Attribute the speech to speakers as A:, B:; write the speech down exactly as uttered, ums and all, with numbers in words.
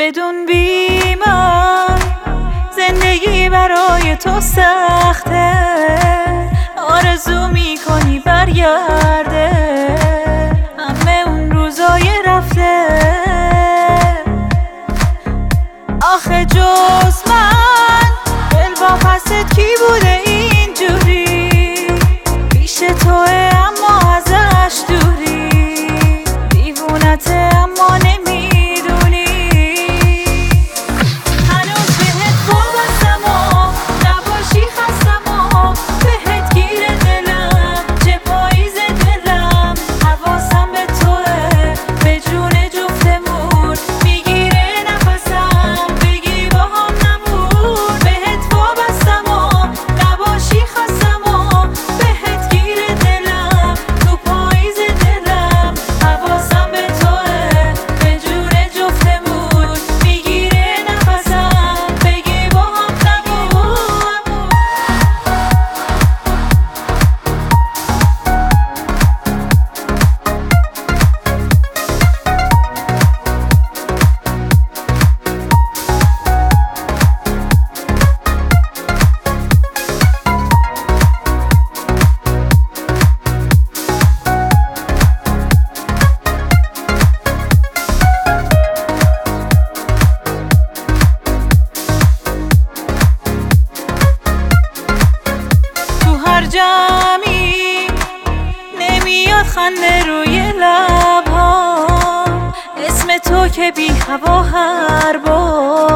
A: بدون بیمار زندگی برای تو سخته، آرزو میکنی برگرده همه اون روزای رفته. آخه جز من دل با پست کی بوده اینجوری؟ پیش توه اما ازش دوری، دیوونته اما نمیدونی. هنوز بهت وابستم و نباشی خستم و بهت گیر دلم، چه پاییز دلم حواسم به توه، به جون جفتمون میگیره نفسم، بگی با هم نبود. بهت وابستم و نباشی خستم و بهت گیر دلم، تو پاییز دلم حواسم به توه، به جون جفتمون میگیره نفسم، بگی با هم نبود. تو هر جمعی نمیاد خنده روی لبها، اسم تو که بی هوا هر بار